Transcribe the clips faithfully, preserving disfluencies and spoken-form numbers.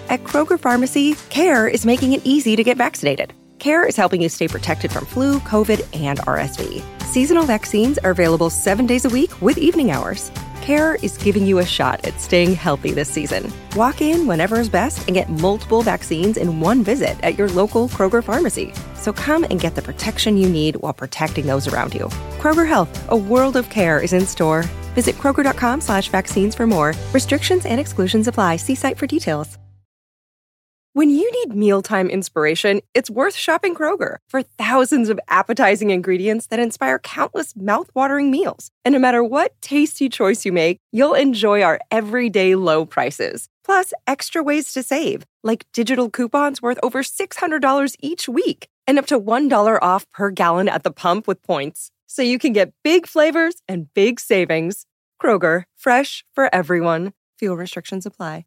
At Kroger Pharmacy, CARE is making it easy to get vaccinated. CARE is helping you stay protected from flu, COVID, and R S V. Seasonal vaccines are available seven days a week with evening hours. CARE is giving you a shot at staying healthy this season. Walk in whenever is best and get multiple vaccines in one visit at your local Kroger Pharmacy. So come and get the protection you need while protecting those around you. Kroger Health, a world of care is in store. Visit Kroger.com slash vaccines for more. Restrictions and exclusions apply. See site for details. When you need mealtime inspiration, it's worth shopping Kroger for thousands of appetizing ingredients that inspire countless mouth-watering meals. And no matter what tasty choice you make, you'll enjoy our everyday low prices. Plus, extra ways to save, like digital coupons worth over six hundred dollars each week and up to one dollar off per gallon at the pump with points. So you can get big flavors and big savings. Kroger, fresh for everyone. Fuel restrictions apply.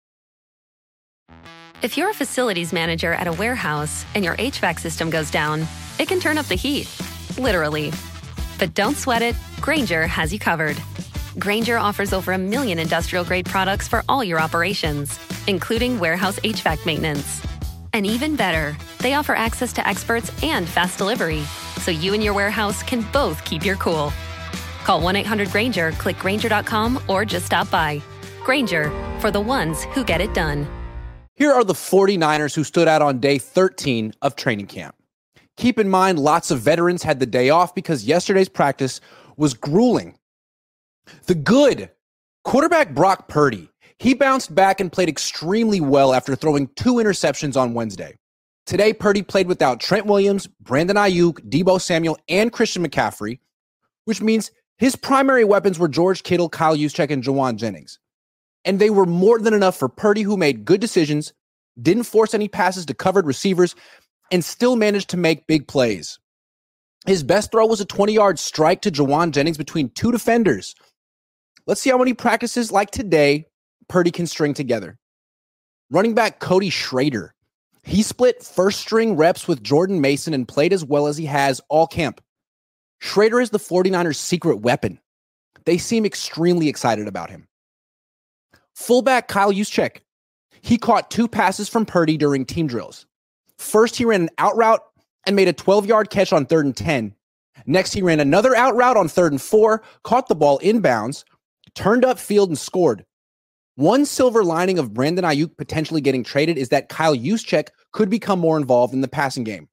If you're a facilities manager at a warehouse and your H V A C system goes down, it can turn up the heat, literally. But don't sweat it, Grainger has you covered. Grainger offers over a million industrial-grade products for all your operations, including warehouse H V A C maintenance. And even better, they offer access to experts and fast delivery, so you and your warehouse can both keep your cool. Call one eight hundred Grainger, click Grainger dot com, or just stop by. Grainger, for the ones who get it done. Here are the 49ers who stood out on day thirteen of training camp. Keep in mind, lots of veterans had the day off because yesterday's practice was grueling. The good quarterback Brock Purdy, he bounced back and played extremely well after throwing two interceptions on Wednesday. Today, Purdy played without Trent Williams, Brandon Ayuk, Deebo Samuel, and Christian McCaffrey, which means his primary weapons were George Kittle, Kyle Juszczyk, and Jauan Jennings. And they were more than enough for Purdy, who made good decisions, didn't force any passes to covered receivers, and still managed to make big plays. His best throw was a twenty-yard strike to Jauan Jennings between two defenders. Let's see how many practices like today Purdy can string together. Running back Cody Schrader. He split first-string reps with Jordan Mason and played as well as he has all camp. Schrader is the 49ers' secret weapon. They seem extremely excited about him. Fullback Kyle Juszczyk. He caught two passes from Purdy during team drills. First, he ran an out route and made a twelve-yard catch on third and ten. Next, he ran another out route on third and four, caught the ball inbounds, turned upfield, and scored. One silver lining of Brandon Ayuk potentially getting traded is that Kyle Juszczyk could become more involved in the passing game.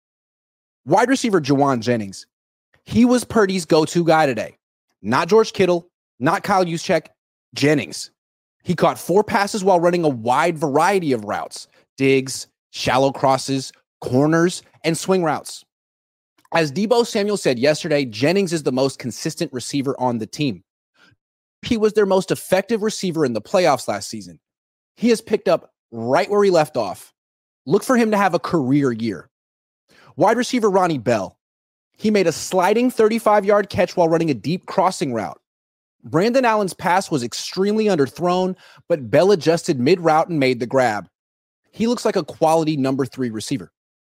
Wide receiver Jauan Jennings. He was Purdy's go-to guy today. Not George Kittle, not Kyle Juszczyk, Jennings. He caught four passes while running a wide variety of routes, digs, shallow crosses, corners, and swing routes. As Deebo Samuel said yesterday, Jennings is the most consistent receiver on the team. He was their most effective receiver in the playoffs last season. He has picked up right where he left off. Look for him to have a career year. Wide receiver Ronnie Bell. He made a sliding thirty-five-yard catch while running a deep crossing route. Brandon Allen's pass was extremely underthrown, but Bell adjusted mid-route and made the grab. He looks like a quality number three receiver.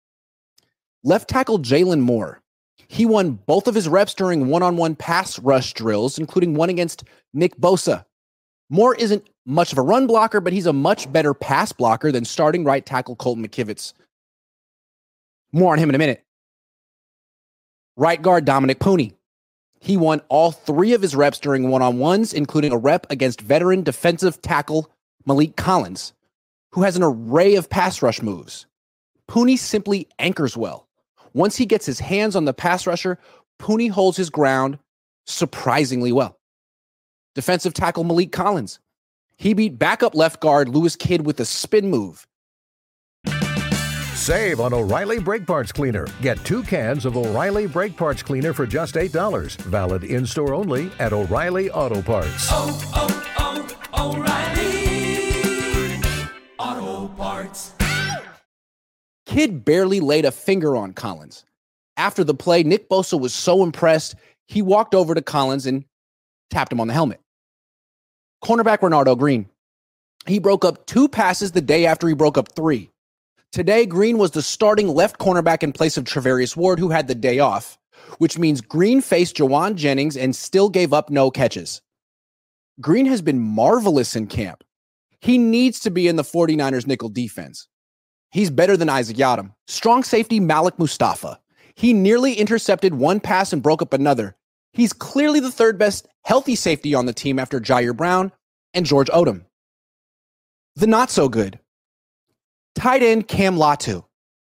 Left tackle Jalen Moore. He won both of his reps during one-on-one pass rush drills, including one against Nick Bosa. Moore isn't much of a run blocker, but he's a much better pass blocker than starting right tackle Colton McKivitz. More on him in a minute. Right guard Dominic Pooney. He won all three of his reps during one-on-ones, including a rep against veteran defensive tackle Malik Collins, who has an array of pass rush moves. Pooney simply anchors well. Once he gets his hands on the pass rusher, Pooney holds his ground surprisingly well. Defensive tackle Malik Collins. He beat backup left guard Lewis Kidd with a spin move. Save on O'Reilly Brake Parts Cleaner. Get two cans of O'Reilly Brake Parts Cleaner for just eight dollars. Valid in-store only at O'Reilly Auto Parts. Oh, oh, oh, O'Reilly Auto Parts. Kidd barely laid a finger on Collins. After the play, Nick Bosa was so impressed, he walked over to Collins and tapped him on the helmet. Cornerback Renardo Green. He broke up two passes the day after he broke up three. Today, Green was the starting left cornerback in place of Travarius Ward, who had the day off, which means Green faced Jauan Jennings and still gave up no catches. Green has been marvelous in camp. He needs to be in the 49ers nickel defense. He's better than Isaac Yiadom. Strong safety Malik Mustafa. He nearly intercepted one pass and broke up another. He's clearly the third best healthy safety on the team after Jair Brown and George Odom. The not so good. Tight end Cam Latu.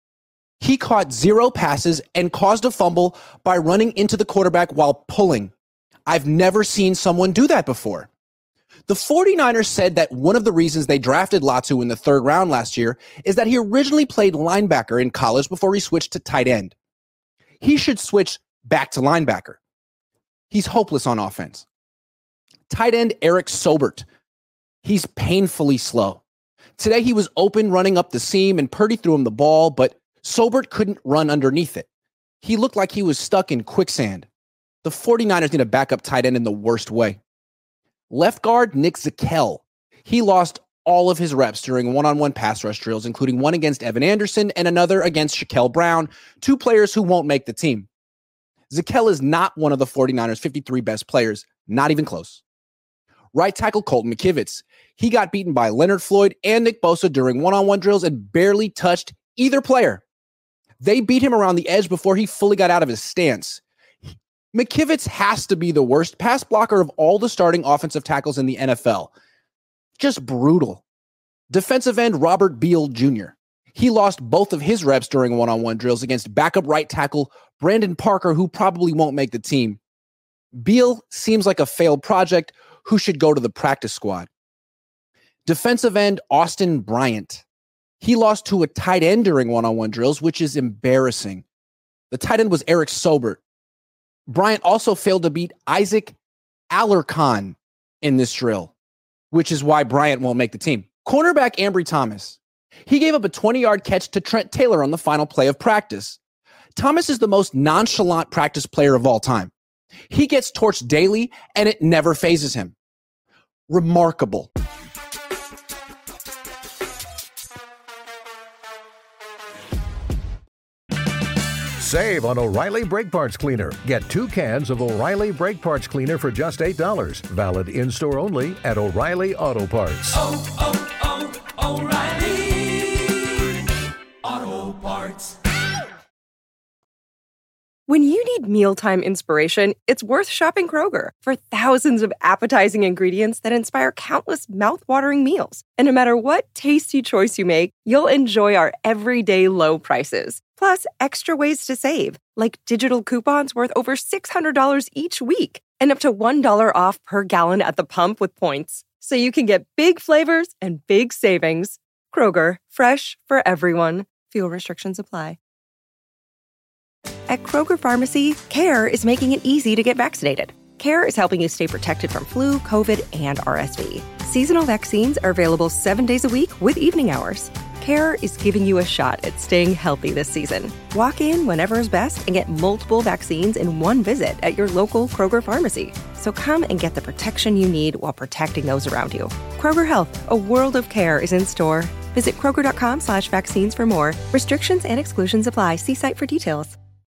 He caught zero passes and caused a fumble by running into the quarterback while pulling. I've never seen someone do that before. The 49ers said that one of the reasons they drafted Latu in the third round last year is that he originally played linebacker in college before he switched to tight end. He should switch back to linebacker. He's hopeless on offense. Tight end Eric Sobert. He's painfully slow. Today he was open running up the seam and Purdy threw him the ball, but Sobert couldn't run underneath it. He looked like he was stuck in quicksand. The 49ers need a backup tight end in the worst way. Left guard Nick Zakelj. He lost all of his reps during one-on-one pass rush drills, including one against Evan Anderson and another against Shaquille Brown, two players who won't make the team. Zakelj is not one of the 49ers' fifty-three best players, not even close. Right tackle Colton McKivitz. He got beaten by Leonard Floyd and Nick Bosa during one-on-one drills and barely touched either player. They beat him around the edge before he fully got out of his stance. McKivitz has to be the worst pass blocker of all the starting offensive tackles in the N F L. Just brutal. Defensive end Robert Beal Junior He lost both of his reps during one-on-one drills against backup right tackle Brandon Parker, who probably won't make the team. Beal seems like a failed project who should go to the practice squad. Defensive end Austin Bryant. He lost to a tight end during one-on-one drills, which is embarrassing. The tight end was Eric Sobert. Bryant also failed to beat Isaac Alarcon in this drill, which is why Bryant won't make the team. Cornerback Ambry Thomas. He gave up a twenty-yard catch to Trent Taylor on the final play of practice. Thomas is the most nonchalant practice player of all time. He gets torched daily, and it never phases him. Remarkable. Save on O'Reilly Brake Parts Cleaner. Get two cans of O'Reilly Brake Parts Cleaner for just eight dollars. Valid in-store only at O'Reilly Auto Parts. Oh, oh, oh, O'Reilly Auto Parts. When you need mealtime inspiration, it's worth shopping Kroger for thousands of appetizing ingredients that inspire countless mouth-watering meals. And no matter what tasty choice you make, you'll enjoy our everyday low prices. Plus, extra ways to save, like digital coupons worth over six hundred dollars each week and up to one dollar off per gallon at the pump with points. So you can get big flavors and big savings. Kroger, fresh for everyone. Fuel restrictions apply. At Kroger Pharmacy, CARE is making it easy to get vaccinated. CARE is helping you stay protected from flu, COVID, and R S V. Seasonal vaccines are available seven days a week with evening hours. CARE is giving you a shot at staying healthy this season. Walk in whenever is best and get multiple vaccines in one visit at your local Kroger pharmacy. So come and get the protection you need while protecting those around you. Kroger Health, a world of care is in store. Visit Kroger.com slash vaccines for more. Restrictions and exclusions apply. See site for details.